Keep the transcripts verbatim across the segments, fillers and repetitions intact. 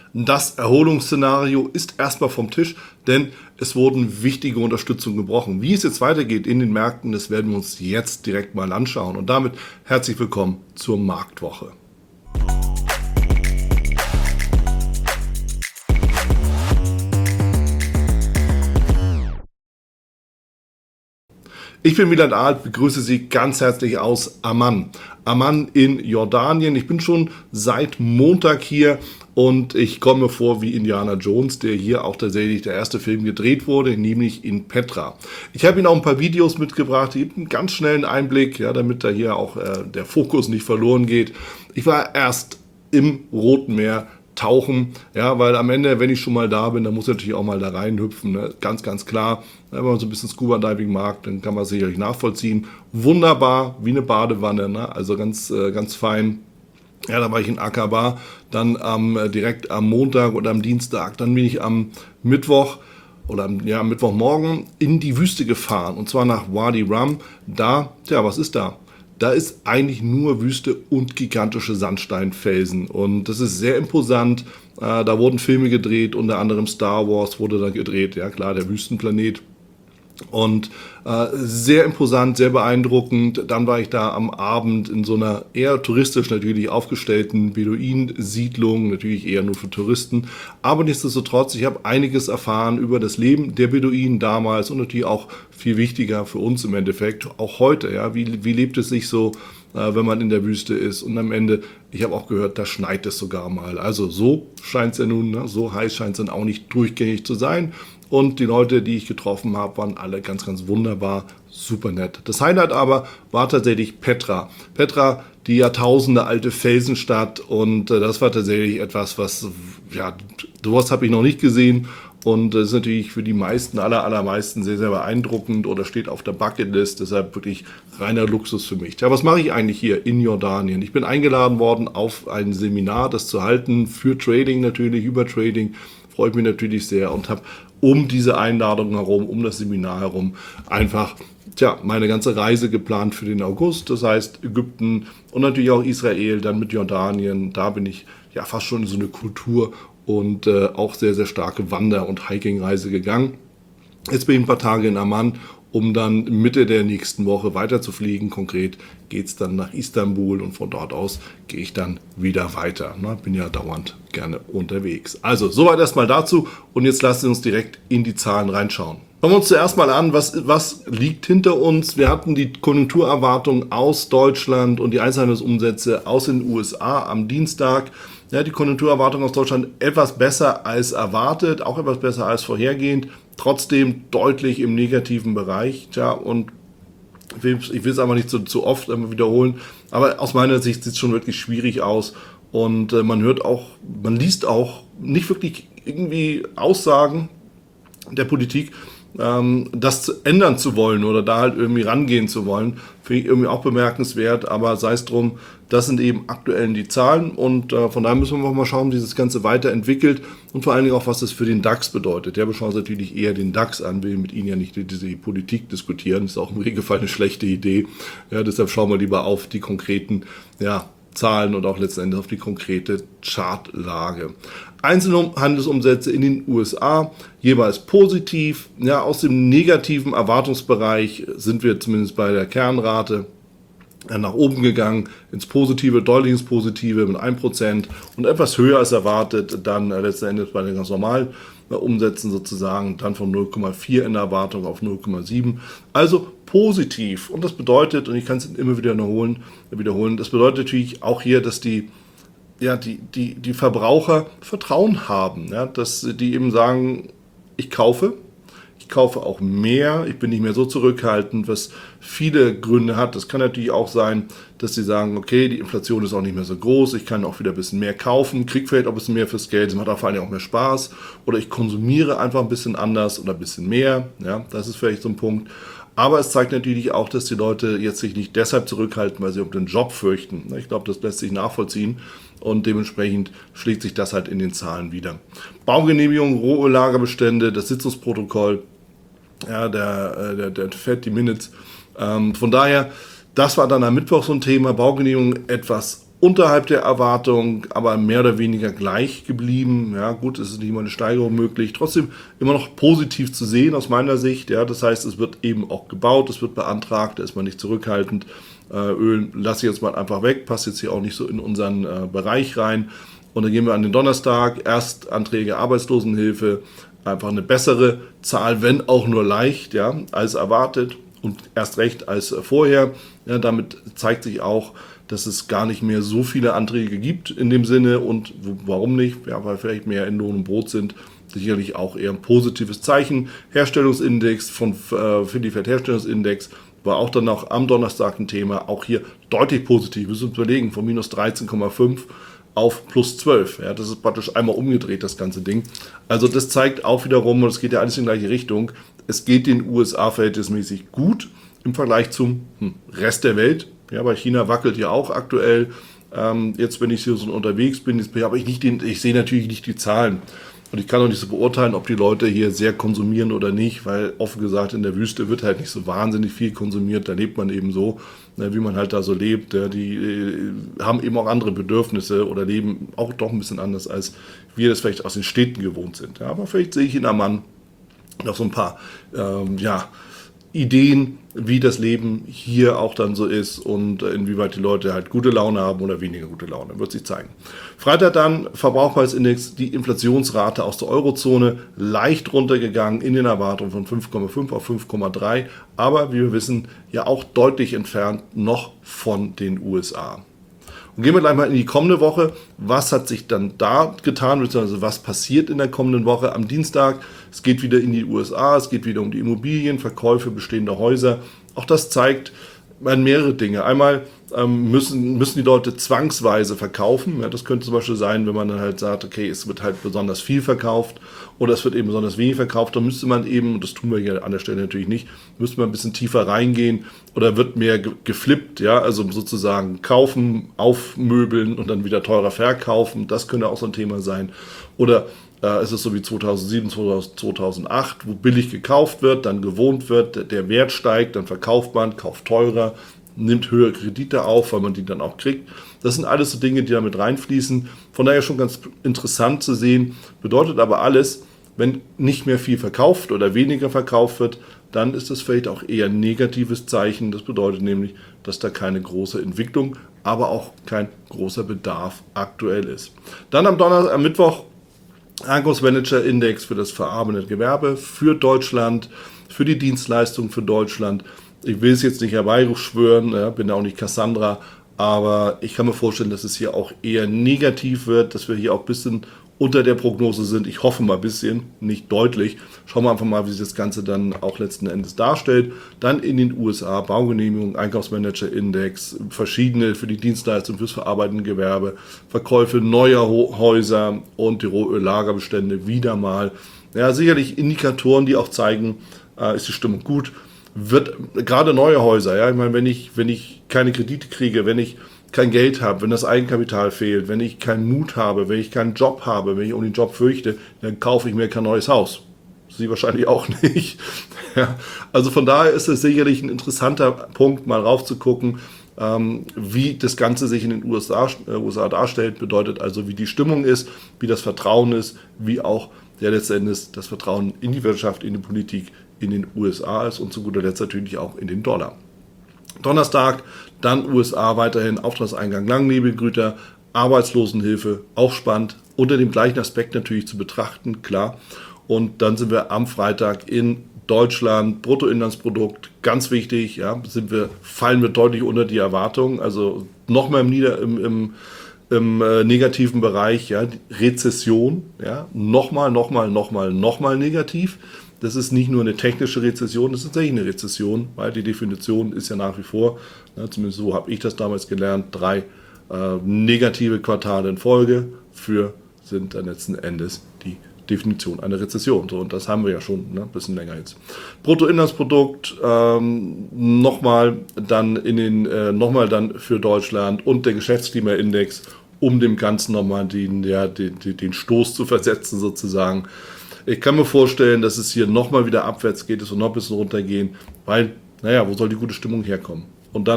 Das Erholungsszenario ist erstmal vom Tisch, denn es wurden wichtige Unterstützungen gebrochen. Wie es jetzt weitergeht in den Märkten, das werden wir uns jetzt direkt mal anschauen. Und damit herzlich willkommen zur Marktwoche. Ich bin Wieland Alt, begrüße Sie ganz herzlich aus Amman. Amman in Jordanien. Ich bin schon seit Montag hier und ich komme mir vor wie Indiana Jones, der hier auch tatsächlich der erste Film gedreht wurde, nämlich in Petra. Ich habe Ihnen auch ein paar Videos mitgebracht, die geben einen ganz schnellen Einblick, ja, damit da hier auch äh, der Fokus nicht verloren geht. Ich war erst im Roten Meer tauchen, ja, weil am Ende, wenn ich schon mal da bin, dann muss ich natürlich auch mal da reinhüpfen, ne? Ganz, ganz klar. Wenn man so ein bisschen Scuba-Diving mag, dann kann man es sicherlich nachvollziehen. Wunderbar, wie eine Badewanne, ne? Also ganz, äh, ganz fein. Ja, da war ich in Aqaba, dann ähm, direkt am Montag oder am Dienstag, dann bin ich am Mittwoch oder am, ja, am Mittwochmorgen in die Wüste gefahren, und zwar nach Wadi Rum. Da, tja, was ist da? Da ist eigentlich nur Wüste und gigantische Sandsteinfelsen und das ist sehr imposant. Äh, da wurden Filme gedreht, unter anderem Star Wars wurde da gedreht, ja klar, der Wüstenplanet. Und äh, sehr imposant, sehr beeindruckend. Dann war ich da am Abend in so einer eher touristisch natürlich aufgestellten Beduinensiedlung, natürlich eher nur für Touristen. Aber nichtsdestotrotz, ich habe einiges erfahren über das Leben der Beduinen damals und natürlich auch viel wichtiger für uns im Endeffekt, auch heute. Ja, wie, wie lebt es sich so, äh, wenn man in der Wüste ist? Und am Ende, ich habe auch gehört, da schneit es sogar mal. Also so scheint es ja nun, ne? So heiß scheint es dann auch nicht durchgängig zu sein. Und die Leute, die ich getroffen habe, waren alle ganz, ganz wunderbar, super nett. Das Highlight aber war tatsächlich Petra. Petra, die Jahrtausende alte Felsenstadt, und äh, das war tatsächlich etwas, was, ja, sowas habe ich noch nicht gesehen. Und das ist natürlich für die meisten, aller, allermeisten sehr, sehr beeindruckend oder steht auf der Bucketlist. Deshalb wirklich reiner Luxus für mich. Ja, was mache ich eigentlich hier in Jordanien? Ich bin eingeladen worden auf ein Seminar, das zu halten, für Trading natürlich, über Trading. Freue ich mich natürlich sehr und habe um diese Einladung herum, um das Seminar herum, einfach tja, meine ganze Reise geplant für den August. Das heißt Ägypten und natürlich auch Israel, dann mit Jordanien. Da bin ich ja fast schon in so eine Kultur- und äh, auch sehr, sehr starke Wander- und Hiking-Reise gegangen. Jetzt bin ich ein paar Tage in Amman, um dann Mitte der nächsten Woche weiter zu fliegen. Konkret geht es dann nach Istanbul und von dort aus gehe ich dann wieder weiter. Ne? Bin ja dauernd gerne unterwegs. Also, soweit erstmal dazu und jetzt lassen Sie uns direkt in die Zahlen reinschauen. Schauen wir uns zuerst mal an, was, was liegt hinter uns. Wir hatten die Konjunkturerwartung aus Deutschland und die Einzelhandelsumsätze aus den U S A am Dienstag. Ja, die Konjunkturerwartung aus Deutschland etwas besser als erwartet, auch etwas besser als vorhergehend. Trotzdem deutlich im negativen Bereich. Tja, und ich will, ich will es einfach nicht zu, zu oft wiederholen, aber aus meiner Sicht sieht es schon wirklich schwierig aus. Und äh, man hört auch, man liest auch nicht wirklich irgendwie Aussagen der Politik, ähm, das zu ändern zu wollen oder da halt irgendwie rangehen zu wollen. Finde ich irgendwie auch bemerkenswert, aber sei es drum, das sind eben aktuell die Zahlen und äh, von daher müssen wir mal schauen, wie sich das Ganze weiterentwickelt und vor allen Dingen auch, was das für den DAX bedeutet. Ja, wir schauen uns natürlich eher den DAX an, will mit Ihnen ja nicht diese Politik diskutieren, das ist auch im Regelfall eine schlechte Idee. Ja, deshalb schauen wir lieber auf die konkreten, ja, Zahlen und auch letzten Endes auf die konkrete Chartlage. Einzelhandelsumsätze in den U S A jeweils positiv. Ja, aus dem negativen Erwartungsbereich sind wir zumindest bei der Kernrate nach oben gegangen, ins Positive, deutlich ins Positive mit ein Prozent und etwas höher als erwartet, dann letzten Endes bei den ganz normalen Umsätzen sozusagen, dann von null Komma vier in der Erwartung auf null Komma sieben. Also positiv. Und das bedeutet, und ich kann es immer wieder wiederholen, wiederholen, das bedeutet natürlich auch hier, dass die, ja, die, die, die Verbraucher Vertrauen haben, ja, dass die eben sagen, ich kaufe, ich kaufe auch mehr, ich bin nicht mehr so zurückhaltend, was viele Gründe hat. Das kann natürlich auch sein, dass sie sagen, okay, die Inflation ist auch nicht mehr so groß, ich kann auch wieder ein bisschen mehr kaufen, kriege vielleicht auch ein bisschen mehr fürs Geld, es macht auch vor allem auch mehr Spaß, oder ich konsumiere einfach ein bisschen anders oder ein bisschen mehr, ja, das ist vielleicht so ein Punkt. Aber es zeigt natürlich auch, dass die Leute jetzt sich nicht deshalb zurückhalten, weil sie um den Job fürchten. Ich glaube, das lässt sich nachvollziehen und dementsprechend schlägt sich das halt in den Zahlen wieder. Baugenehmigung, Rohöllagerbestände, das Sitzungsprotokoll, ja, der, der, der F E D, die Minutes. Ähm, von daher, das war dann am Mittwoch so ein Thema, Baugenehmigung etwas unterhalb der Erwartung, aber mehr oder weniger gleich geblieben. Ja, gut, es ist nicht immer eine Steigerung möglich. Trotzdem immer noch positiv zu sehen aus meiner Sicht. Ja, das heißt, es wird eben auch gebaut, es wird beantragt, da ist man nicht zurückhaltend. Äh, Öl lasse ich jetzt mal einfach weg, passt jetzt hier auch nicht so in unseren äh, Bereich rein. Und dann gehen wir an den Donnerstag. Erstanträge Arbeitslosenhilfe, einfach eine bessere Zahl, wenn auch nur leicht, ja, als erwartet und erst recht als vorher. Ja, damit zeigt sich auch, dass es gar nicht mehr so viele Anträge gibt in dem Sinne und warum nicht, ja, weil vielleicht mehr in Lohn und Brot sind, sicherlich auch eher ein positives Zeichen. Herstellungsindex von äh, Fidifert-Herstellungsindex war auch dann noch am Donnerstag ein Thema, auch hier deutlich positiv, wir müssen uns überlegen, von minus dreizehn Komma fünf auf plus zwölf, ja, das ist praktisch einmal umgedreht, das ganze Ding. Also das zeigt auch wiederum, und es geht ja alles in die gleiche Richtung, es geht den U S A verhältnismäßig gut im Vergleich zum hm, Rest der Welt. Ja, bei China wackelt ja auch aktuell. Ähm, jetzt, wenn ich hier so unterwegs bin, jetzt habe ich nicht den, ich sehe natürlich nicht die Zahlen. Und ich kann auch nicht so beurteilen, ob die Leute hier sehr konsumieren oder nicht, weil offen gesagt in der Wüste wird halt nicht so wahnsinnig viel konsumiert. Da lebt man eben so, ne, wie man halt da so lebt. Ja, die äh, haben eben auch andere Bedürfnisse oder leben auch doch ein bisschen anders, als wir das vielleicht aus den Städten gewohnt sind. Ja, aber vielleicht sehe ich in Amman noch so ein paar, ähm, ja, Ideen, wie das Leben hier auch dann so ist und inwieweit die Leute halt gute Laune haben oder weniger gute Laune, wird sich zeigen. Freitag dann Verbraucherpreisindex, die Inflationsrate aus der Eurozone leicht runtergegangen in den Erwartungen von fünf Komma fünf auf fünf Komma drei, aber wie wir wissen, ja auch deutlich entfernt noch von den U S A. Und gehen wir gleich mal in die kommende Woche. Was hat sich dann da getan, beziehungsweise was passiert in der kommenden Woche am Dienstag? Es geht wieder in die U S A, es geht wieder um die Immobilien, Verkäufe bestehender Häuser. Auch das zeigt mehrere Dinge. Einmal ähm, müssen, müssen die Leute zwangsweise verkaufen. Ja, das könnte zum Beispiel sein, wenn man dann halt sagt, okay, es wird halt besonders viel verkauft oder es wird eben besonders wenig verkauft. Dann müsste man eben, und das tun wir hier an der Stelle natürlich nicht, müsste man ein bisschen tiefer reingehen oder wird mehr ge- geflippt, ja, also sozusagen kaufen, aufmöbeln und dann wieder teurer verkaufen. Das könnte auch so ein Thema sein. Oder äh, es ist so wie zweitausendsieben, zweitausendacht, wo billig gekauft wird, dann gewohnt wird, der Wert steigt, dann verkauft man, kauft teurer, nimmt höhere Kredite auf, weil man die dann auch kriegt. Das sind alles so Dinge, die da mit reinfließen. Von daher schon ganz interessant zu sehen. Bedeutet aber alles, wenn nicht mehr viel verkauft oder weniger verkauft wird, dann ist das vielleicht auch eher ein negatives Zeichen. Das bedeutet nämlich, dass da keine große Entwicklung, aber auch kein großer Bedarf aktuell ist. Dann am Donnerstag, am Mittwoch Einkaufsmanager-Index für das verarbeitende Gewerbe, für Deutschland, für die Dienstleistung für Deutschland. Ich will es jetzt nicht herbeischwören, ja, bin ja auch nicht Cassandra, aber ich kann mir vorstellen, dass es hier auch eher negativ wird, dass wir hier auch ein bisschen unter der Prognose sind. Ich hoffe mal ein bisschen, nicht deutlich. Schauen wir einfach mal, wie sich das Ganze dann auch letzten Endes darstellt. Dann in den U S A, Baugenehmigung, Einkaufsmanager-Index, verschiedene für die Dienstleistung, fürs verarbeitende Gewerbe, Verkäufe neuer Häuser und die Rohöllagerbestände wieder mal. Ja, sicherlich Indikatoren, die auch zeigen, äh, ist die Stimmung gut. Wird gerade neue Häuser, ja, ich meine, wenn ich, wenn ich keine Kredite kriege, wenn ich kein Geld habe, wenn das Eigenkapital fehlt, wenn ich keinen Mut habe, wenn ich keinen Job habe, wenn ich um den Job fürchte, dann kaufe ich mir kein neues Haus. Sie wahrscheinlich auch nicht. Ja, also von daher ist es sicherlich ein interessanter Punkt, mal raufzugucken, ähm, wie das Ganze sich in den U S A, äh, U S A darstellt. Bedeutet also, wie die Stimmung ist, wie das Vertrauen ist, wie auch ja, letztendlich das Vertrauen in die Wirtschaft, in die Politik in den U S A ist und zu guter Letzt natürlich auch in den Dollar. Donnerstag, dann U S A weiterhin Auftragseingang Langnebelgüter, Arbeitslosenhilfe, auch spannend, unter dem gleichen Aspekt natürlich zu betrachten, klar. Und dann sind wir am Freitag in Deutschland, Bruttoinlandsprodukt, ganz wichtig, ja, sind wir, fallen wir deutlich unter die Erwartungen, also nochmal im, Nieder-, im, im, im äh, negativen Bereich, ja, Rezession, ja, nochmal, nochmal, nochmal, nochmal negativ. Das ist nicht nur eine technische Rezession, das ist tatsächlich eine Rezession, weil die Definition ist ja nach wie vor, ne, zumindest so habe ich das damals gelernt, drei äh, negative Quartale in Folge für sind dann letzten Endes die Definition einer Rezession. So, und das haben wir ja schon ne, ein bisschen länger jetzt. Bruttoinlandsprodukt ähm, nochmal dann in den äh, nochmal dann für Deutschland und der Geschäftsklimaindex, um dem Ganzen nochmal den, ja, den, den Stoß zu versetzen sozusagen. Ich kann mir vorstellen, dass es hier nochmal wieder abwärts geht, es soll noch ein bisschen runtergehen, weil, naja, wo soll die gute Stimmung herkommen? Und dann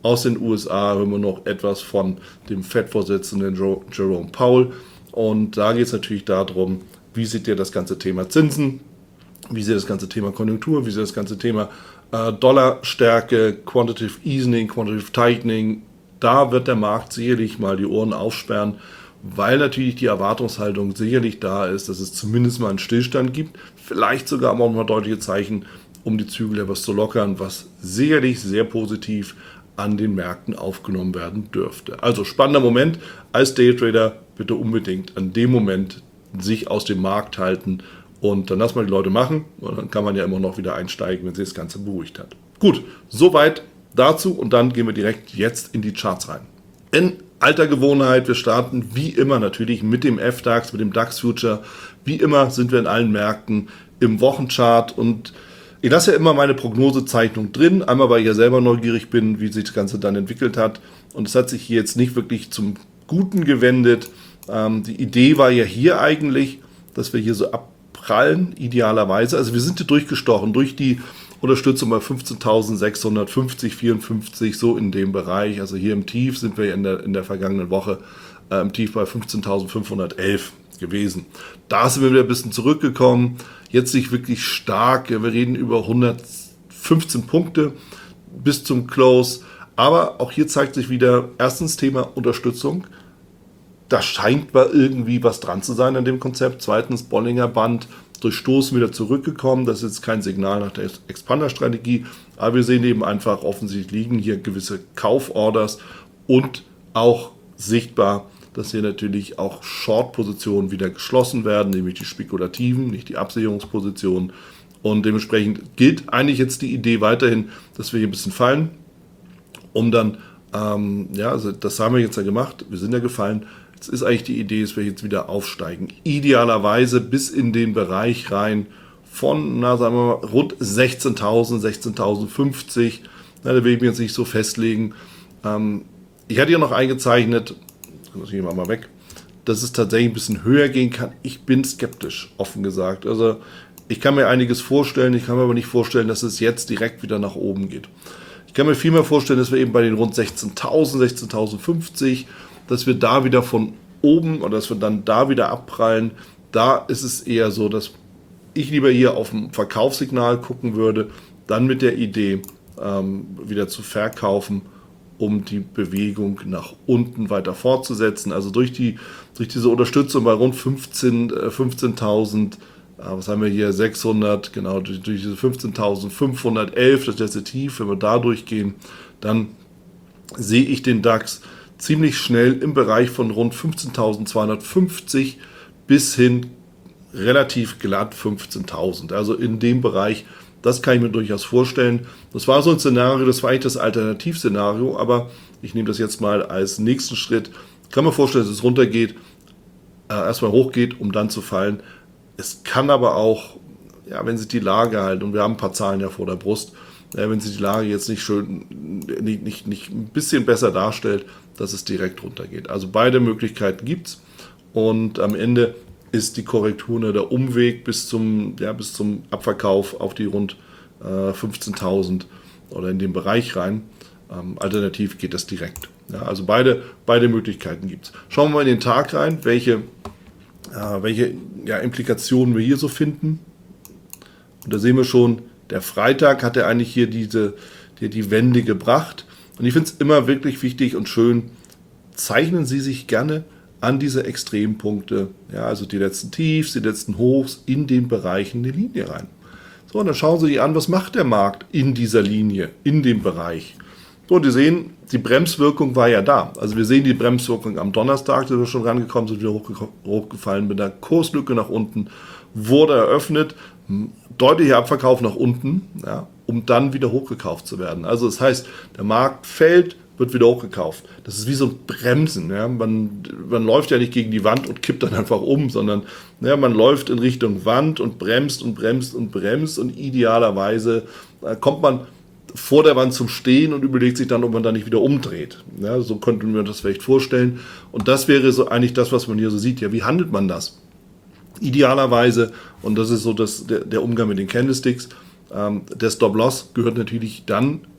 Aus den U S A hören wir noch etwas von dem Fed-Vorsitzenden Jerome Powell. Und da geht es natürlich darum, wie sieht ihr das ganze Thema Zinsen, wie sieht das ganze Thema Konjunktur, wie sieht das ganze Thema äh, Dollarstärke, Quantitative Easing, Quantitative Tightening. Da wird der Markt sicherlich mal die Ohren aufsperren, weil natürlich die Erwartungshaltung sicherlich da ist, dass es zumindest mal einen Stillstand gibt, vielleicht sogar auch mal deutliche Zeichen, um die Zügel etwas zu lockern, was sicherlich sehr positiv an den Märkten aufgenommen werden dürfte. Also spannender Moment. Als Daytrader bitte unbedingt an dem Moment sich aus dem Markt halten und dann lassen wir die Leute machen und dann kann man ja immer noch wieder einsteigen, wenn sich das Ganze beruhigt hat. Gut, soweit dazu und dann gehen wir direkt jetzt in die Charts rein. In alter Gewohnheit, wir starten wie immer natürlich mit dem F DAX, mit dem DAX Future. Wie immer sind wir in allen Märkten im Wochenchart und ich lasse ja immer meine Prognosezeichnung drin, einmal weil ich ja selber neugierig bin, wie sich das Ganze dann entwickelt hat. Und es hat sich hier jetzt nicht wirklich zum Guten gewendet. Ähm, die Idee war ja hier eigentlich, dass wir hier so abprallen, idealerweise. Also wir sind hier durchgestochen, durch die Unterstützung bei fünfzehntausendsechshundertfünfzig, vierundfünfzig, so in dem Bereich. Also hier im Tief sind wir in der, in der vergangenen Woche äh, im Tief bei fünfzehntausendfünfhundertelf gewesen. Da sind wir wieder ein bisschen zurückgekommen. Jetzt nicht wirklich stark. Wir reden über hundertfünfzehn Punkte bis zum Close. Aber auch hier zeigt sich wieder erstens Thema Unterstützung. Da scheint mal irgendwie was dran zu sein an dem Konzept. Zweitens Bollinger Band durch Stoßen wieder zurückgekommen. Das ist jetzt kein Signal nach der Expander-Strategie. Aber wir sehen eben einfach, offensichtlich liegen hier gewisse Kauforders und auch sichtbar, dass hier natürlich auch Short-Positionen wieder geschlossen werden, nämlich die spekulativen, nicht die Absicherungspositionen. Und dementsprechend gilt eigentlich jetzt die Idee weiterhin, dass wir hier ein bisschen fallen, um dann, ähm, ja, also das haben wir jetzt ja gemacht, wir sind ja gefallen. Jetzt ist eigentlich die Idee, dass wir jetzt wieder aufsteigen. Idealerweise bis in den Bereich rein von, na, sagen wir mal, rund sechzehntausend, sechzehntausendfünfzig. Na, da will ich mich jetzt nicht so festlegen. Ähm, ich hatte ja noch eingezeichnet, das gehen wir mal weg, dass es tatsächlich ein bisschen höher gehen kann. Ich bin skeptisch, offen gesagt. Also ich kann mir einiges vorstellen, ich kann mir aber nicht vorstellen, dass es jetzt direkt wieder nach oben geht. Ich kann mir viel mehr vorstellen, dass wir eben bei den rund sechzehntausend, sechzehntausendfünfzig, dass wir da wieder von oben oder dass wir dann da wieder abprallen. Da ist es eher so, dass ich lieber hier auf ein Verkaufssignal gucken würde, dann mit der Idee ähm, wieder zu verkaufen, um die Bewegung nach unten weiter fortzusetzen. Also durch, die, durch diese Unterstützung bei rund fünfzehn, äh, fünfzehntausend, äh, was haben wir hier, sechshundert, genau, durch, durch diese fünfzehntausendfünfhundertelf, das letzte Tief, wenn wir da durchgehen, dann sehe ich den DAX ziemlich schnell im Bereich von rund fünfzehntausendzweihundertfünfzig bis hin relativ glatt fünfzehntausend. Also in dem Bereich, das kann ich mir durchaus vorstellen. Das war so ein Szenario, das war eigentlich das Alternativszenario, aber ich nehme das jetzt mal als nächsten Schritt. Ich kann mir vorstellen, dass es runtergeht, äh, erstmal hochgeht, um dann zu fallen. Es kann aber auch, ja, wenn sich die Lage halt, und wir haben ein paar Zahlen ja vor der Brust, ja, wenn sich die Lage jetzt nicht schön, nicht, nicht, nicht ein bisschen besser darstellt, dass es direkt runtergeht. Also beide Möglichkeiten gibt es und am Ende ist die Korrektur nur der Umweg bis zum, ja, bis zum Abverkauf auf die rund äh, fünfzehntausend oder in den Bereich rein. Ähm, alternativ geht das direkt. Ja, also beide, beide Möglichkeiten gibt es. Schauen wir mal in den Tag rein, welche, äh, welche ja, Implikationen wir hier so finden. Und da sehen wir schon, der Freitag hat ja eigentlich hier diese, die, die Wende gebracht. Und ich finde es immer wirklich wichtig und schön, zeichnen Sie sich gerne an diese Extrempunkte, ja, also die letzten Tiefs, die letzten Hochs in den Bereichen der Linie rein. So, und dann schauen Sie sich an, was macht der Markt in dieser Linie, in dem Bereich. So, und Sie sehen, die Bremswirkung war ja da. Also wir sehen die Bremswirkung am Donnerstag, da sind wir schon rangekommen, sind wieder hochge- hochgefallen mit einer Kurslücke nach unten, wurde eröffnet, deutlicher Abverkauf nach unten, ja, um dann wieder hochgekauft zu werden. Also das heißt, der Markt fällt, wird wieder hochgekauft. Das ist wie so ein Bremsen. Ja. Man, man läuft ja nicht gegen die Wand und kippt dann einfach um, sondern ja, man läuft in Richtung Wand und bremst und bremst und bremst und idealerweise äh, kommt man vor der Wand zum Stehen und überlegt sich dann, ob man da nicht wieder umdreht. Ja, so könnten wir das vielleicht vorstellen. Und das wäre so eigentlich das, was man hier so sieht. Ja, wie handelt man das? Idealerweise, und das ist so das, der, der Umgang mit den Candlesticks, ähm, der Stop-Loss gehört natürlich dann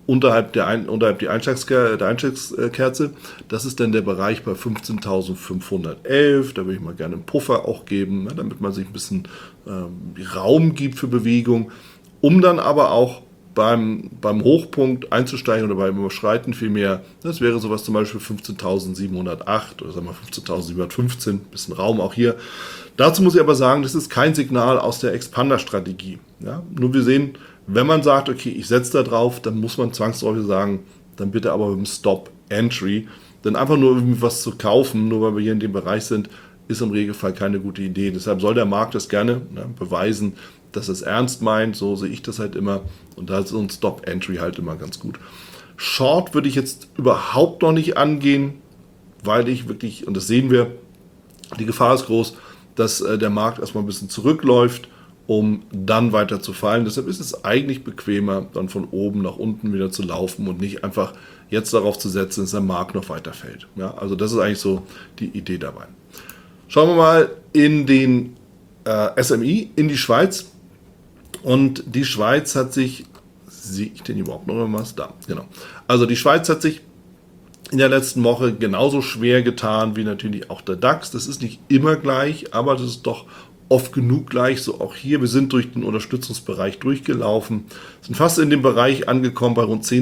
unterhalb der, Ein, unterhalb die Einstiegskerze, der Einstiegskerze. Das ist dann der Bereich bei fünfzehntausendfünfhundertelf. Da würde ich mal gerne einen Puffer auch geben, ne, damit man sich ein bisschen ähm, Raum gibt für Bewegung, um dann aber auch beim, beim Hochpunkt einzusteigen oder beim Überschreiten vielmehr. Das wäre sowas zum Beispiel fünfzehntausendsiebenhundertacht oder sagen wir fünfzehntausendsiebenhundertfünfzehn, ein bisschen Raum auch hier. Dazu muss ich aber sagen, das ist kein Signal aus der Expander-Strategie. Ja? Nur wir sehen, wenn man sagt, okay, ich setze da drauf, dann muss man zwangsläufig sagen, dann bitte aber mit dem Stop-Entry. Denn einfach nur irgendwie was zu kaufen, nur weil wir hier in dem Bereich sind, ist im Regelfall keine gute Idee. Deshalb soll der Markt das gerne ne, beweisen, dass es ernst meint. So sehe ich das halt immer. Und da ist so ein Stop-Entry halt immer ganz gut. Short würde ich jetzt überhaupt noch nicht angehen, weil ich wirklich, und das sehen wir, die Gefahr ist groß, dass äh, der Markt erstmal ein bisschen zurückläuft, um dann weiter zu fallen. Deshalb ist es eigentlich bequemer, dann von oben nach unten wieder zu laufen und nicht einfach jetzt darauf zu setzen, dass der Markt noch weiter fällt. Ja, also das ist eigentlich so die Idee dabei. Schauen wir mal in den äh, S M I, in die Schweiz. Und die Schweiz hat sich, sehe ich denn überhaupt noch was? Da, genau. Also die Schweiz hat sich in der letzten Woche genauso schwer getan wie natürlich auch der DAX. Das ist nicht immer gleich, aber das ist doch oft genug gleich. So auch hier, wir sind durch den Unterstützungsbereich durchgelaufen, sind fast in dem Bereich angekommen bei rund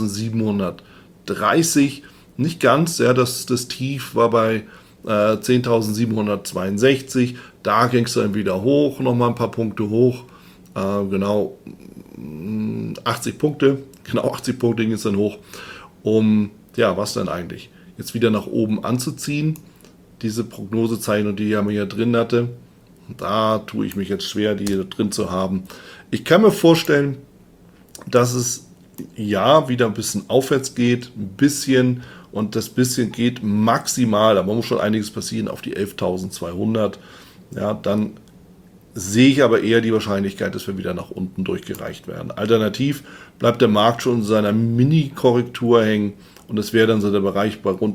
zehntausendsiebenhundertdreißig. Nicht ganz, ja, das, das Tief war bei äh, zehntausendsiebenhundertzweiundsechzig. Da ging es dann wieder hoch, nochmal ein paar Punkte hoch. Äh, genau achtzig Punkte, genau achtzig Punkte ging es dann hoch, um, ja, was dann eigentlich? Jetzt wieder nach oben anzuziehen, diese Prognosezeichnung, die ich ja hier drin hatte, da tue ich mich jetzt schwer, die hier drin zu haben. Ich kann mir vorstellen, dass es ja wieder ein bisschen aufwärts geht, ein bisschen, und das bisschen geht maximal, da muss schon einiges passieren, auf die elftausendzweihundert, ja, dann sehe ich aber eher die Wahrscheinlichkeit, dass wir wieder nach unten durchgereicht werden. Alternativ bleibt der Markt schon in seiner Mini-Korrektur hängen und es wäre dann so der Bereich bei rund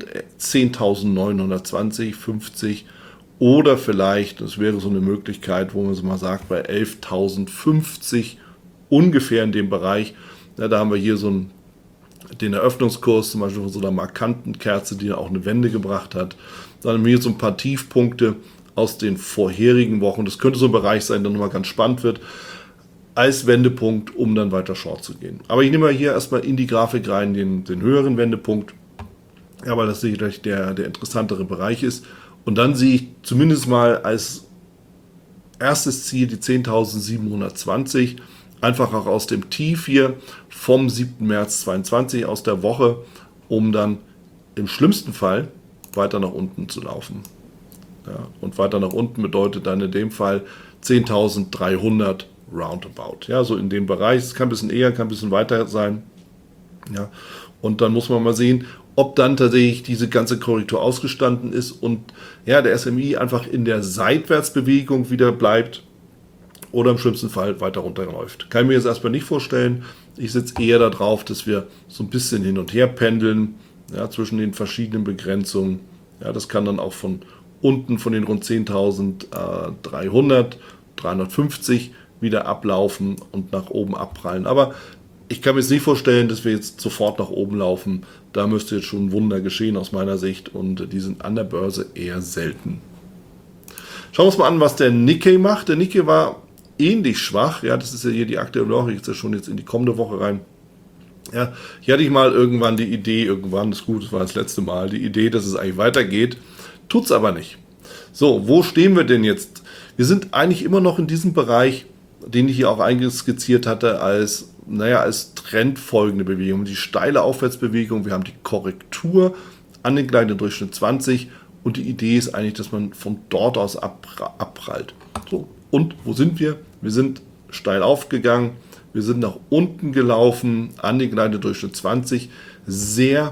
zehntausendneunhundertzwanzig, fünfzig oder vielleicht, das wäre so eine Möglichkeit, wo man so mal sagt, bei elftausendfünfzig ungefähr in dem Bereich. Ja, da haben wir hier so einen, den Eröffnungskurs, zum Beispiel von so einer markanten Kerze, die auch eine Wende gebracht hat. Dann haben wir hier so ein paar Tiefpunkte aus den vorherigen Wochen. Das könnte so ein Bereich sein, der nochmal ganz spannend wird, als Wendepunkt, um dann weiter short zu gehen. Aber ich nehme mal hier erstmal in die Grafik rein den, den höheren Wendepunkt, ja, weil das sicherlich der, der interessantere Bereich ist. Und dann sehe ich zumindest mal als erstes Ziel die zehntausendsiebenhundertzwanzig, einfach auch aus dem Tief hier vom siebten März zweiundzwanzig, aus der Woche, um dann im schlimmsten Fall weiter nach unten zu laufen. Ja, und weiter nach unten bedeutet dann in dem Fall zehntausenddreihundert roundabout. Ja, so in dem Bereich. Es kann ein bisschen eher, kann ein bisschen weiter sein. Ja, und dann muss man mal sehen, ob dann tatsächlich diese ganze Korrektur ausgestanden ist und ja, der S M I einfach in der Seitwärtsbewegung wieder bleibt oder im schlimmsten Fall weiter runterläuft. Kann ich mir jetzt erstmal nicht vorstellen. Ich sitze eher darauf, dass wir so ein bisschen hin und her pendeln, ja, zwischen den verschiedenen Begrenzungen. Ja, das kann dann auch von unten von den rund zehntausenddreihundert, dreihundertfünfzig wieder ablaufen und nach oben abprallen. Aber ich kann mir jetzt nicht vorstellen, dass wir jetzt sofort nach oben laufen. Da müsste jetzt schon ein Wunder geschehen aus meiner Sicht und die sind an der Börse eher selten. Schauen wir uns mal an, was der Nikkei macht. Der Nikkei war ähnlich schwach. Ja, das ist ja hier die aktuelle Woche. Ich gehe ja schon jetzt in die kommende Woche rein. Ja, hier hatte ich mal irgendwann die Idee, irgendwann, das ist gut, das war das letzte Mal, die Idee, dass es eigentlich weitergeht. Tut's aber nicht. So, wo stehen wir denn jetzt? Wir sind eigentlich immer noch in diesem Bereich, den ich hier auch eingeskizziert hatte, als, naja, als trendfolgende Bewegung. Die steile Aufwärtsbewegung, wir haben die Korrektur an den gleitenden Durchschnitt zwanzig und die Idee ist eigentlich, dass man von dort aus abprallt. So, und wo sind wir? Wir sind steil aufgegangen, wir sind nach unten gelaufen an den gleitenden Durchschnitt zwanzig, sehr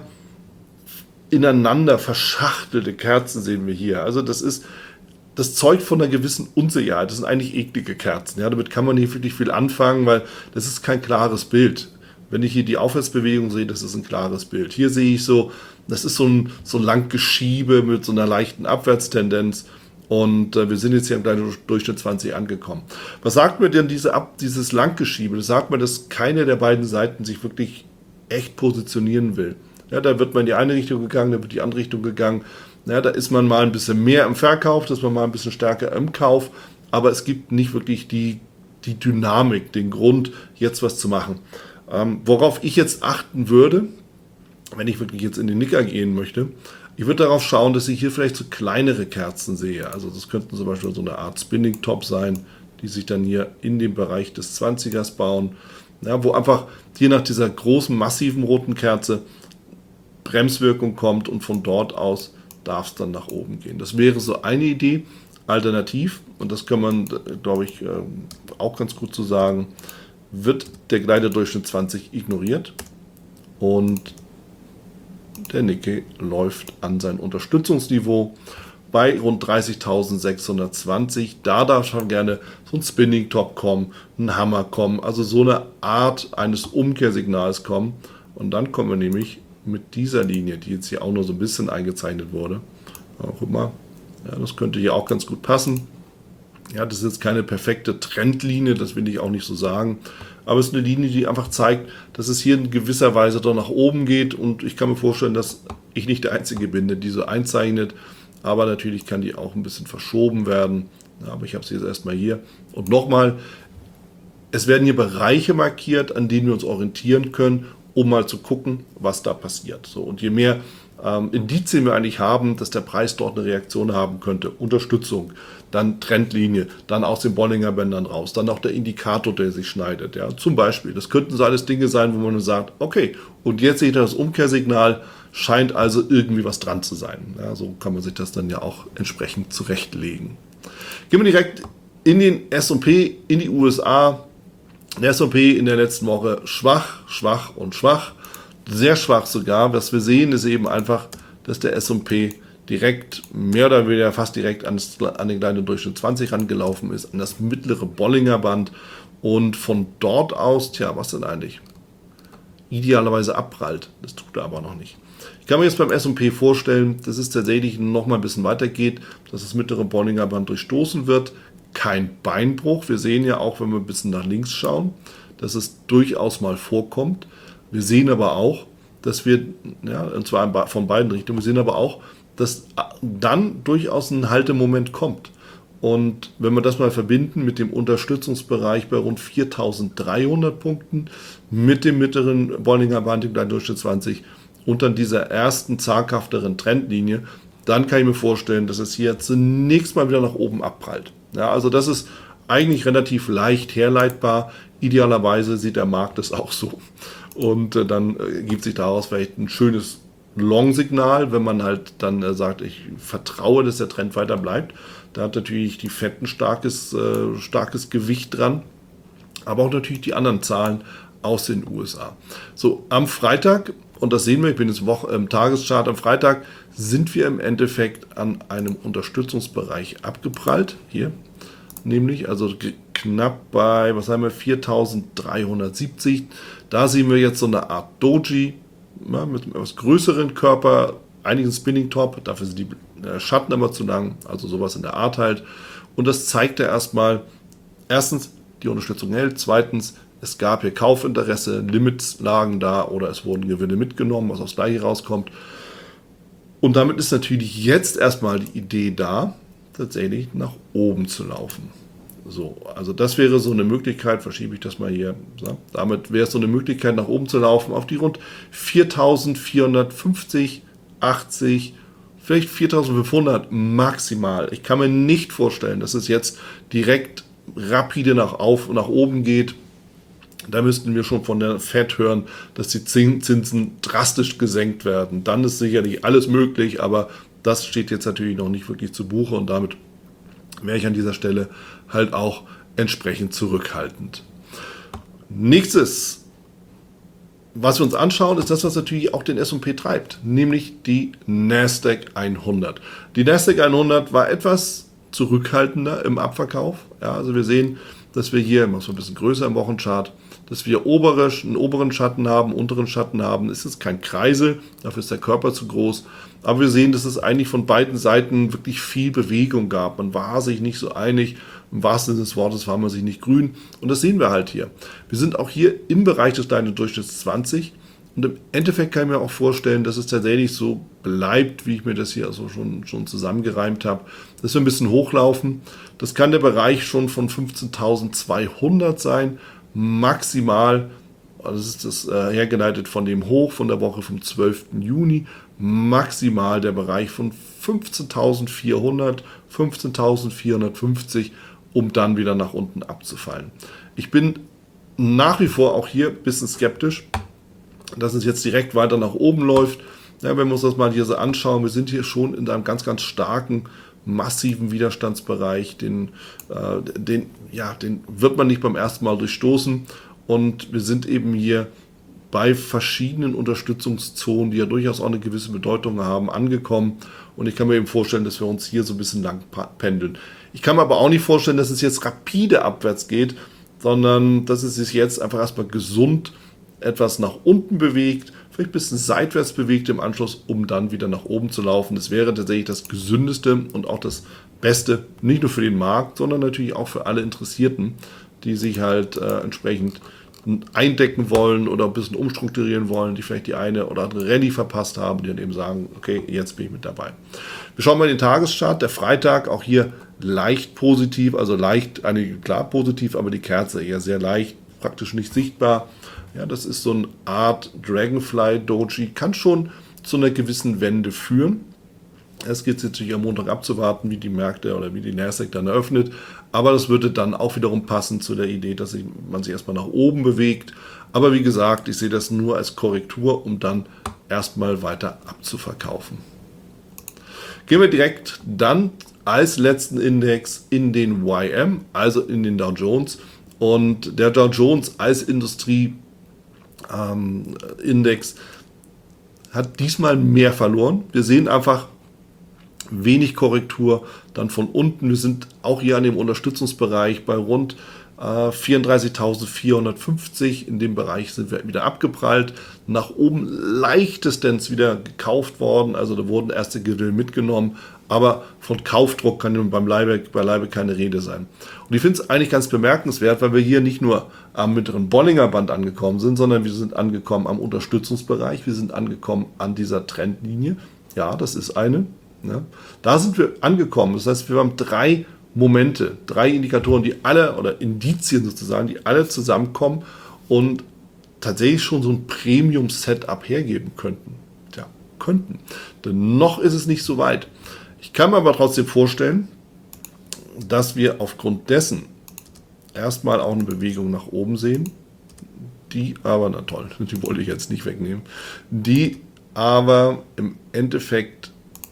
ineinander verschachtelte Kerzen sehen wir hier. Also das ist, das zeugt von einer gewissen Unsicherheit. Das sind eigentlich eklige Kerzen. Ja, damit kann man nicht wirklich viel anfangen, weil das ist kein klares Bild. Wenn ich hier die Aufwärtsbewegung sehe, das ist ein klares Bild. Hier sehe ich so, das ist so ein, so ein Langgeschiebe mit so einer leichten Abwärtstendenz. Und äh, wir sind jetzt hier am gleichen Durchschnitt zwanzig angekommen. Was sagt mir denn diese Ab, dieses Langgeschiebe? Das sagt mir, dass keine der beiden Seiten sich wirklich echt positionieren will. Ja, da wird man in die eine Richtung gegangen, da wird die andere Richtung gegangen. Ja, da ist man mal ein bisschen mehr im Verkauf, da ist man mal ein bisschen stärker im Kauf, aber es gibt nicht wirklich die, die Dynamik, den Grund, jetzt was zu machen. Ähm, worauf ich jetzt achten würde, wenn ich wirklich jetzt in den Nicker gehen möchte, ich würde darauf schauen, dass ich hier vielleicht so kleinere Kerzen sehe. Also das könnten zum Beispiel so eine Art Spinning Top sein, die sich dann hier in den Bereich des zwanzigers bauen, ja, wo einfach hier nach dieser großen, massiven roten Kerze Bremswirkung kommt und von dort aus darf es dann nach oben gehen. Das wäre so eine Idee. Alternativ, und das kann man, glaube ich, auch ganz gut zu sagen, wird der Gleiterdurchschnitt zwanzig ignoriert und der Nikkei läuft an sein Unterstützungsniveau bei rund dreißigtausendsechshundertzwanzig. Da darf schon gerne so ein Spinning Top kommen, ein Hammer kommen, also so eine Art eines Umkehrsignals kommen. Und dann kommen wir nämlich mit dieser Linie, die jetzt hier auch nur so ein bisschen eingezeichnet wurde. Ja, guck mal, ja, das könnte hier auch ganz gut passen. Ja, das ist jetzt keine perfekte Trendlinie, das will ich auch nicht so sagen. Aber es ist eine Linie, die einfach zeigt, dass es hier in gewisser Weise doch nach oben geht. Und ich kann mir vorstellen, dass ich nicht der Einzige bin, der diese einzeichnet. Aber natürlich kann die auch ein bisschen verschoben werden. Ja, aber ich habe sie jetzt erstmal hier. Und nochmal, es werden hier Bereiche markiert, an denen wir uns orientieren können, um mal zu gucken, was da passiert. So, und je mehr ähm, Indizien wir eigentlich haben, dass der Preis dort eine Reaktion haben könnte, Unterstützung, dann Trendlinie, dann aus den Bollinger Bändern raus, dann auch der Indikator, der sich schneidet. Ja, zum Beispiel, das könnten so alles Dinge sein, wo man nur sagt, okay, und jetzt seht ihr das Umkehrsignal, scheint also irgendwie was dran zu sein. Ja, so kann man sich das dann ja auch entsprechend zurechtlegen. Gehen wir direkt in den S und P, in die U S A. Der S und P in der letzten Woche schwach, schwach und schwach, sehr schwach sogar. Was wir sehen, ist eben einfach, dass der S und P direkt, mehr oder weniger fast direkt an, das, an den kleinen Durchschnitt zwanzig rangelaufen ist, an das mittlere Bollinger Band und von dort aus, tja, was denn eigentlich? Idealerweise abprallt. Das tut er aber noch nicht. Ich kann mir jetzt beim S und P vorstellen, dass es tatsächlich noch mal ein bisschen weiter geht, dass das mittlere Bollinger Band durchstoßen wird. Kein Beinbruch. Wir sehen ja auch, wenn wir ein bisschen nach links schauen, dass es durchaus mal vorkommt. Wir sehen aber auch, dass wir, ja, und zwar von beiden Richtungen, wir sehen aber auch, dass dann durchaus ein Haltemoment kommt. Und wenn wir das mal verbinden mit dem Unterstützungsbereich bei rund viertausenddreihundert Punkten, mit dem mittleren Bollinger Band im kleinen Durchschnitt zwanzig und dann dieser ersten zaghafteren Trendlinie, dann kann ich mir vorstellen, dass es hier zunächst mal wieder nach oben abprallt. Ja, also das ist eigentlich relativ leicht herleitbar. Idealerweise sieht der Markt das auch so. Und äh, dann äh, gibt sich daraus vielleicht ein schönes Long-Signal, wenn man halt dann äh, sagt, ich vertraue, dass der Trend weiter bleibt. Da hat natürlich die Fed ein starkes, äh, starkes Gewicht dran, aber auch natürlich die anderen Zahlen aus den U S A. So, am Freitag, und das sehen wir, ich bin jetzt Woche, im Tageschart, am Freitag sind wir im Endeffekt an einem Unterstützungsbereich abgeprallt. Hier, nämlich, also knapp bei, was haben wir, viertausenddreihundertsiebzig. Da sehen wir jetzt so eine Art Doji, ja, mit einem etwas größeren Körper, einigen Spinning Top, dafür sind die Schatten immer zu lang, also sowas in der Art halt. Und das zeigt ja erstmal, erstens, die Unterstützung hält, zweitens, es gab hier Kaufinteresse, Limits lagen da oder es wurden Gewinne mitgenommen, was aufs Gleiche rauskommt. Und damit ist natürlich jetzt erstmal die Idee da, tatsächlich nach oben zu laufen. So, also das wäre so eine Möglichkeit, verschiebe ich das mal hier, so, damit wäre es so eine Möglichkeit, nach oben zu laufen auf die rund viertausendvierhundertfünfzig, achtzig, vielleicht viertausendfünfhundert maximal. Ich kann mir nicht vorstellen, dass es jetzt direkt rapide nach, auf, nach oben geht. Da müssten wir schon von der Fed hören, dass die Zinsen drastisch gesenkt werden. Dann ist sicherlich alles möglich, aber das steht jetzt natürlich noch nicht wirklich zu Buche und damit wäre ich an dieser Stelle halt auch entsprechend zurückhaltend. Nächstes, was wir uns anschauen, ist das, was natürlich auch den S und P treibt, nämlich die Nasdaq hundert. Die Nasdaq hundert war etwas zurückhaltender im Abverkauf. Ja, also wir sehen, dass wir hier, mal so ein bisschen größer im Wochenchart, dass wir obere, einen oberen Schatten haben, unteren Schatten haben. Es ist kein Kreisel, dafür ist der Körper zu groß. Aber wir sehen, dass es eigentlich von beiden Seiten wirklich viel Bewegung gab. Man war sich nicht so einig. Im wahrsten Sinne des Wortes war man sich nicht grün. Und das sehen wir halt hier. Wir sind auch hier im Bereich des kleinen Durchschnitts zwanzig. Und im Endeffekt kann ich mir auch vorstellen, dass es tatsächlich so bleibt, wie ich mir das hier also schon, schon zusammengereimt habe, dass wir ein bisschen hochlaufen. Das kann der Bereich schon von fünfzehntausendzweihundert sein, maximal. Das ist das äh, hergeleitet von dem Hoch von der Woche vom zwölften Juni. Maximal der Bereich von fünfzehntausendvierhundert, fünfzehntausendvierhundertfünfzig, um dann wieder nach unten abzufallen. Ich bin nach wie vor auch hier ein bisschen skeptisch, dass es jetzt direkt weiter nach oben läuft. Ja, wenn wir uns das mal hier so anschauen, wir sind hier schon in einem ganz, ganz starken, massiven Widerstandsbereich. Den, äh, den, ja, den wird man nicht beim ersten Mal durchstoßen. Und wir sind eben hier bei verschiedenen Unterstützungszonen, die ja durchaus auch eine gewisse Bedeutung haben, angekommen. Und ich kann mir eben vorstellen, dass wir uns hier so ein bisschen lang pendeln. Ich kann mir aber auch nicht vorstellen, dass es jetzt rapide abwärts geht, sondern dass es sich jetzt einfach erstmal gesund etwas nach unten bewegt, vielleicht ein bisschen seitwärts bewegt im Anschluss, um dann wieder nach oben zu laufen. Das wäre tatsächlich das Gesündeste und auch das Beste, nicht nur für den Markt, sondern natürlich auch für alle Interessierten, die sich halt äh, entsprechend eindecken wollen oder ein bisschen umstrukturieren wollen, die vielleicht die eine oder andere Rallye verpasst haben, die dann eben sagen, okay, jetzt bin ich mit dabei. Wir schauen mal in den Tageschart, der Freitag, auch hier leicht positiv, also leicht, einige klar positiv, aber die Kerze eher sehr leicht, praktisch nicht sichtbar. Ja, das ist so eine Art Dragonfly-Doji, kann schon zu einer gewissen Wende führen. Es geht natürlich am Montag abzuwarten, wie die Märkte oder wie die Nasdaq dann eröffnet. Aber das würde dann auch wiederum passen zu der Idee, dass man sich erstmal nach oben bewegt. Aber wie gesagt, ich sehe das nur als Korrektur, um dann erstmal weiter abzuverkaufen. Gehen wir direkt dann als letzten Index in den Y M, also in den Dow Jones. Und der Dow Jones als Industrieindex ähm, hat diesmal mehr verloren. Wir sehen einfach wenig Korrektur dann von unten. Wir sind auch hier an dem Unterstützungsbereich bei rund äh, vierunddreißigtausendvierhundertfünfzig. In dem Bereich sind wir wieder abgeprallt. Nach oben leichtestens wieder gekauft worden. Also da wurden erste Gewinne mitgenommen. Aber von Kaufdruck kann beim Leibe, beileibe keine Rede sein. Und ich finde es eigentlich ganz bemerkenswert, weil wir hier nicht nur am mittleren Bollinger Band angekommen sind, sondern wir sind angekommen am Unterstützungsbereich. Wir sind angekommen an dieser Trendlinie. Ja, das ist eine. Ja, da sind wir angekommen. Das heißt, wir haben drei Momente, drei Indikatoren, die alle, oder Indizien sozusagen, die alle zusammenkommen und tatsächlich schon so ein Premium-Setup hergeben könnten. Tja, könnten. Denn noch ist es nicht so weit. Ich kann mir aber trotzdem vorstellen, dass wir aufgrund dessen erstmal auch eine Bewegung nach oben sehen, die aber, na toll, die wollte ich jetzt nicht wegnehmen, die aber im Endeffekt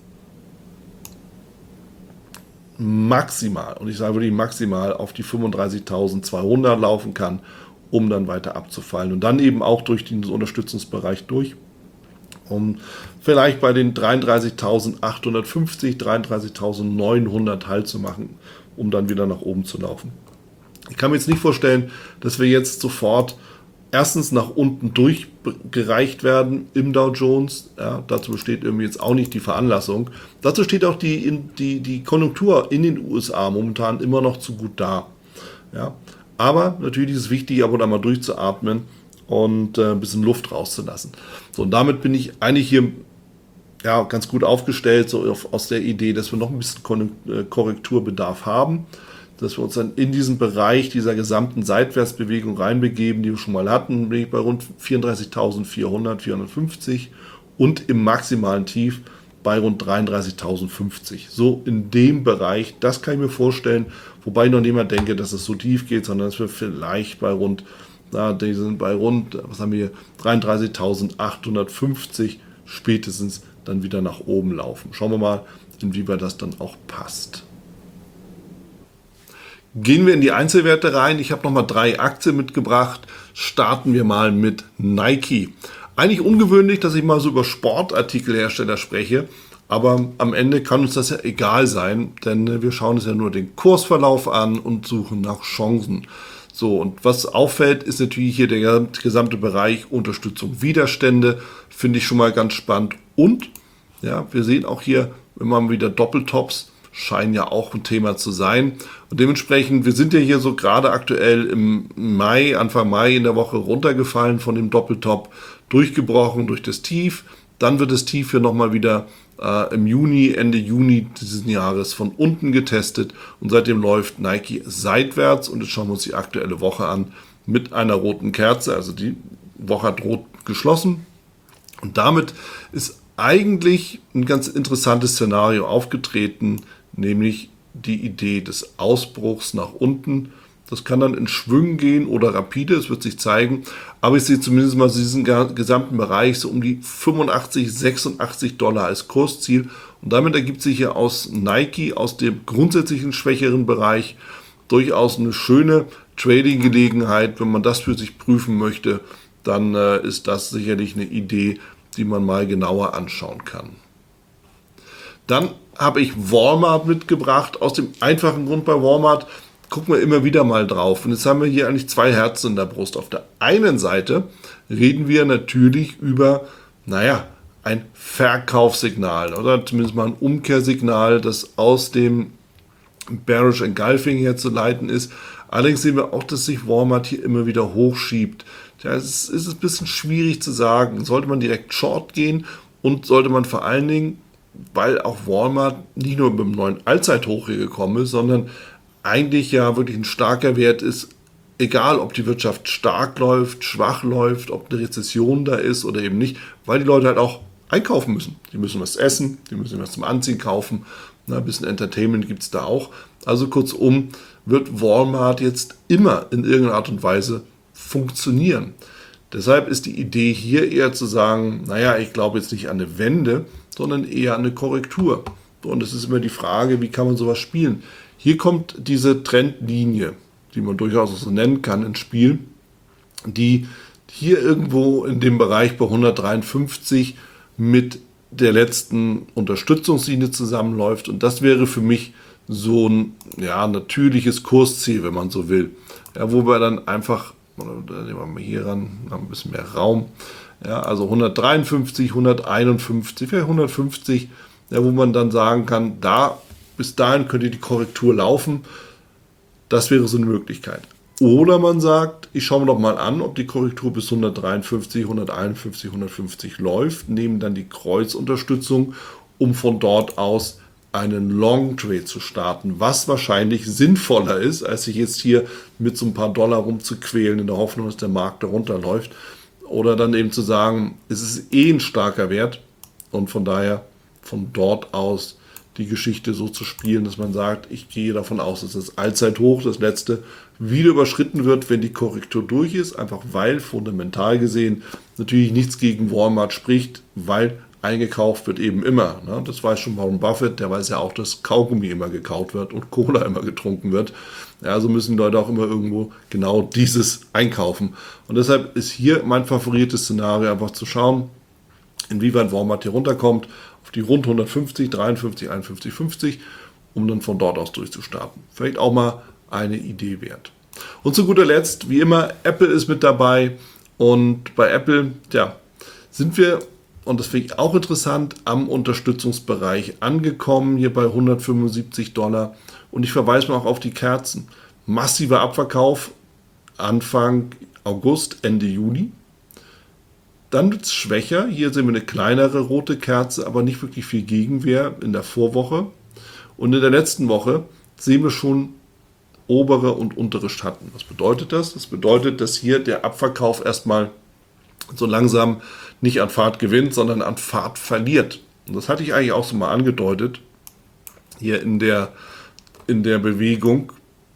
maximal, und ich sage wirklich maximal, auf die fünfunddreißigtausendzweihundert laufen kann, um dann weiter abzufallen und dann eben auch durch den Unterstützungsbereich durch, um vielleicht bei den dreiunddreißigtausendachthundertfünfzig, dreiunddreißigtausendneunhundert Halt zu machen, um dann wieder nach oben zu laufen. Ich kann mir jetzt nicht vorstellen, dass wir jetzt sofort erstens nach unten durchgereicht werden im Dow Jones. Ja, dazu besteht irgendwie jetzt auch nicht die Veranlassung. Dazu steht auch die, die, die Konjunktur in den U S A momentan immer noch zu gut da. Ja, aber natürlich ist es wichtig, ab und an mal durchzuatmen und äh, ein bisschen Luft rauszulassen. So, und damit bin ich eigentlich hier ja, ganz gut aufgestellt, so auf, aus der Idee, dass wir noch ein bisschen Korrekturbedarf haben, dass wir uns dann in diesen Bereich dieser gesamten Seitwärtsbewegung reinbegeben, die wir schon mal hatten, bin ich bei rund vierunddreißigtausendvierhundert, vierhundertfünfzig und im maximalen Tief bei rund dreiunddreißigtausendfünfzig. So in dem Bereich, das kann ich mir vorstellen, wobei ich noch nicht mal denke, dass es so tief geht, sondern dass wir vielleicht bei rund, na, die sind bei rund, was haben wir hier, dreiunddreißigtausendachthundertfünfzig spätestens dann wieder nach oben laufen. Schauen wir mal, inwieweit das dann auch passt. Gehen wir in die Einzelwerte rein. Ich habe nochmal drei Aktien mitgebracht. Starten wir mal mit Nike. Eigentlich ungewöhnlich, dass ich mal so über Sportartikelhersteller spreche, aber am Ende kann uns das ja egal sein, denn wir schauen uns ja nur den Kursverlauf an und suchen nach Chancen. So, und was auffällt, ist natürlich hier der gesamte Bereich Unterstützung, Widerstände, finde ich schon mal ganz spannend. Und ja, wir sehen auch hier immer wieder Doppeltops, scheinen ja auch ein Thema zu sein. Und dementsprechend, wir sind ja hier so gerade aktuell im Mai, Anfang Mai in der Woche runtergefallen von dem Doppeltop durchgebrochen durch das Tief. Dann wird das Tief hier nochmal wieder äh, im Juni, Ende Juni dieses Jahres von unten getestet. Und seitdem läuft Nike seitwärts. Und jetzt schauen wir uns die aktuelle Woche an mit einer roten Kerze. Also die Woche hat rot geschlossen. Und damit ist eigentlich ein ganz interessantes Szenario aufgetreten, nämlich die Idee des Ausbruchs nach unten. Das kann dann in Schwüngen gehen oder rapide, es wird sich zeigen. Aber ich sehe zumindest mal diesen gesamten Bereich so um die fünfundachtzig, sechsundachtzig Dollar als Kursziel. Und damit ergibt sich hier aus Nike, aus dem grundsätzlichen schwächeren Bereich, durchaus eine schöne Trading-Gelegenheit. Wenn man das für sich prüfen möchte, dann äh, ist das sicherlich eine Idee, die man mal genauer anschauen kann. Dann habe ich Walmart mitgebracht, aus dem einfachen Grund bei Walmart gucken wir immer wieder mal drauf. Und jetzt haben wir hier eigentlich zwei Herzen in der Brust. Auf der einen Seite reden wir natürlich über, naja, ein Verkaufssignal oder zumindest mal ein Umkehrsignal, das aus dem Bearish Engulfing herzuleiten ist. Allerdings sehen wir auch, dass sich Walmart hier immer wieder hochschiebt. Ja, es ist ein bisschen schwierig zu sagen. Sollte man direkt Short gehen und sollte man vor allen Dingen, weil auch Walmart nicht nur mit dem neuen Allzeithoch hier gekommen ist, sondern eigentlich ja wirklich ein starker Wert ist, egal ob die Wirtschaft stark läuft, schwach läuft, ob eine Rezession da ist oder eben nicht, weil die Leute halt auch einkaufen müssen. Die müssen was essen, die müssen was zum Anziehen kaufen, na, ein bisschen Entertainment gibt es da auch. Also kurzum wird Walmart jetzt immer in irgendeiner Art und Weise funktionieren. Deshalb ist die Idee hier eher zu sagen, naja, ich glaube jetzt nicht an eine Wende, sondern eher an eine Korrektur. Und es ist immer die Frage, wie kann man sowas spielen? Hier kommt diese Trendlinie, die man durchaus so nennen kann, ins Spiel, die hier irgendwo in dem Bereich bei hundertdreiundfünfzig mit der letzten Unterstützungslinie zusammenläuft. Und das wäre für mich so ein ja, natürliches Kursziel, wenn man so will. Ja, wo wir dann einfach, da nehmen wir mal hier ran, haben ein bisschen mehr Raum. Ja, also hundertdreiundfünfzig, hunderteinundfünfzig, vielleicht hundertfünfzig, ja, wo man dann sagen kann, da bis dahin könnte die Korrektur laufen. Das wäre so eine Möglichkeit. Oder man sagt, ich schaue mir doch mal an, ob die Korrektur bis hundertdreiundfünfzig, hunderteinundfünfzig, hundertfünfzig läuft, nehmen dann die Kreuzunterstützung, um von dort aus einen Long Trade zu starten, was wahrscheinlich sinnvoller ist, als sich jetzt hier mit so ein paar Dollar rumzuquälen in der Hoffnung, dass der Markt darunter läuft. Oder dann eben zu sagen, es ist eh ein starker Wert und von daher von dort aus die Geschichte so zu spielen, dass man sagt, ich gehe davon aus, dass das Allzeithoch, das letzte, wieder überschritten wird, wenn die Korrektur durch ist, einfach weil fundamental gesehen natürlich nichts gegen Walmart spricht, weil eingekauft wird eben immer. Ne? Das weiß schon Warren Buffett, der weiß ja auch, dass Kaugummi immer gekaut wird und Cola immer getrunken wird. Ja, so müssen die Leute auch immer irgendwo genau dieses einkaufen. Und deshalb ist hier mein favoriertes Szenario einfach zu schauen, inwieweit Walmart hier runterkommt, auf die rund hundertfünfzig, dreiundfünfzig, einundfünfzig, fünfzig, um dann von dort aus durchzustarten. Vielleicht auch mal eine Idee wert. Und zu guter Letzt, wie immer, Apple ist mit dabei. Und bei Apple, ja, sind wir, und das finde ich auch interessant, am Unterstützungsbereich angekommen, hier bei hundertfünfundsiebzig Dollar. Und ich verweise mal auch auf die Kerzen. Massiver Abverkauf Anfang August, Ende Juli. Dann wird es schwächer. Hier sehen wir eine kleinere rote Kerze, aber nicht wirklich viel Gegenwehr in der Vorwoche. Und in der letzten Woche sehen wir schon obere und untere Schatten. Was bedeutet das? Das bedeutet, dass hier der Abverkauf erstmal so langsam nicht an Fahrt gewinnt, sondern an Fahrt verliert. Und das hatte ich eigentlich auch so mal angedeutet, hier in der, in der Bewegung,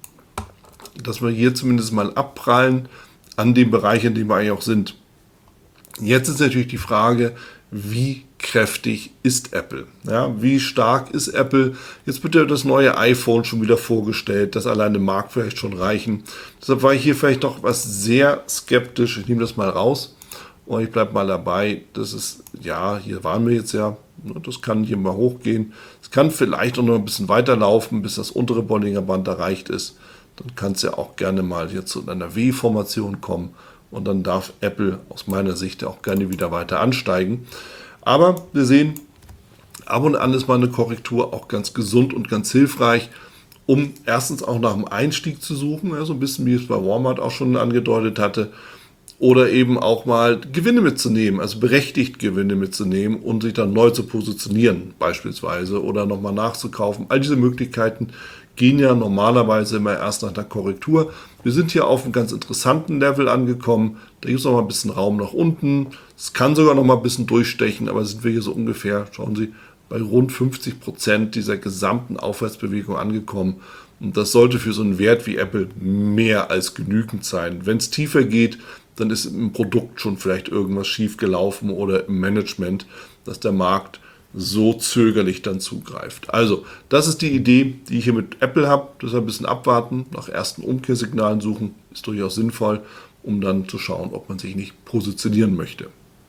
dass wir hier zumindest mal abprallen an dem Bereich, in dem wir eigentlich auch sind. Jetzt ist natürlich die Frage, wie kräftig ist Apple? Ja, wie stark ist Apple? Jetzt wird ja das neue iPhone schon wieder vorgestellt, das alleine mag vielleicht schon reichen. Deshalb war ich hier vielleicht doch was sehr skeptisch. Ich nehme das mal raus und ich bleibe mal dabei. Das ist, ja, hier waren wir jetzt ja, das kann hier mal hochgehen. Es kann vielleicht auch noch ein bisschen weiterlaufen, bis das untere Bollinger Band erreicht ist. Dann kann es ja auch gerne mal hier zu einer W-Formation kommen. Und dann darf Apple aus meiner Sicht auch gerne wieder weiter ansteigen. Aber wir sehen, ab und an ist mal eine Korrektur auch ganz gesund und ganz hilfreich, um erstens auch nach einem Einstieg zu suchen, ja, so ein bisschen wie ich es bei Walmart auch schon angedeutet hatte, oder eben auch mal Gewinne mitzunehmen, also berechtigt Gewinne mitzunehmen und sich dann neu zu positionieren beispielsweise oder nochmal nachzukaufen. All diese Möglichkeiten gehen ja normalerweise immer erst nach der Korrektur. Wir sind hier auf einem ganz interessanten Level angekommen. Da gibt es noch mal ein bisschen Raum nach unten. Es kann sogar noch mal ein bisschen durchstechen, aber sind wir hier so ungefähr, schauen Sie, bei rund fünfzig Prozent dieser gesamten Aufwärtsbewegung angekommen. Und das sollte für so einen Wert wie Apple mehr als genügend sein. Wenn es tiefer geht, dann ist im Produkt schon vielleicht irgendwas schief gelaufen oder im Management, dass der Markt so zögerlich dann zugreift. Also, das ist die Idee, die ich hier mit Apple habe. Deshalb ein bisschen abwarten, nach ersten Umkehrsignalen suchen, ist durchaus sinnvoll, um dann zu schauen, ob man sich nicht positionieren möchte.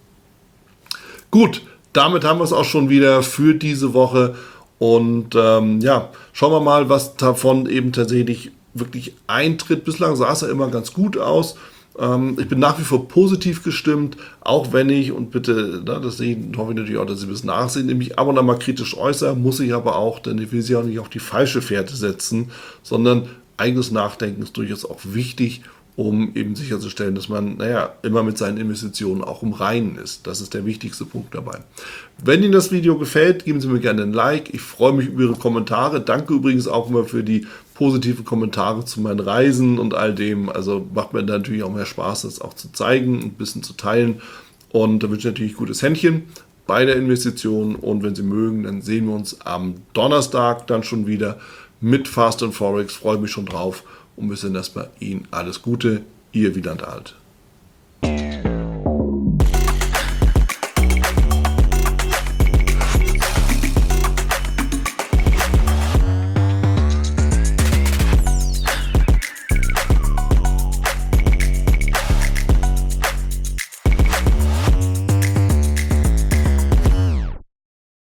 Gut, damit haben wir es auch schon wieder für diese Woche. Und ähm, ja, schauen wir mal, was davon eben tatsächlich wirklich eintritt. Bislang sah es ja immer ganz gut aus. Ähm, ich bin nach wie vor positiv gestimmt, auch wenn ich, und bitte, na, das sehen, hoffe ich natürlich auch, dass Sie bis nachsehen, nämlich ab und an mal kritisch äußere, muss ich aber auch, denn ich will Sie auch nicht auf die falsche Fährte setzen, sondern eigenes Nachdenken ist durchaus auch wichtig, um eben sicherzustellen, dass man, naja, immer mit seinen Investitionen auch im Reinen ist. Das ist der wichtigste Punkt dabei. Wenn Ihnen das Video gefällt, geben Sie mir gerne ein Like. Ich freue mich über Ihre Kommentare. Danke übrigens auch immer für die positiven Kommentare zu meinen Reisen und all dem. Also macht mir natürlich auch mehr Spaß, das auch zu zeigen, ein bisschen zu teilen. Und da wünsche ich natürlich gutes Händchen bei der Investition. Und wenn Sie mögen, dann sehen wir uns am Donnerstag dann schon wieder mit Fast and Forex. Freue mich schon drauf. Und bis dann erstmal Ihnen alles Gute, Ihr Wieland Alt.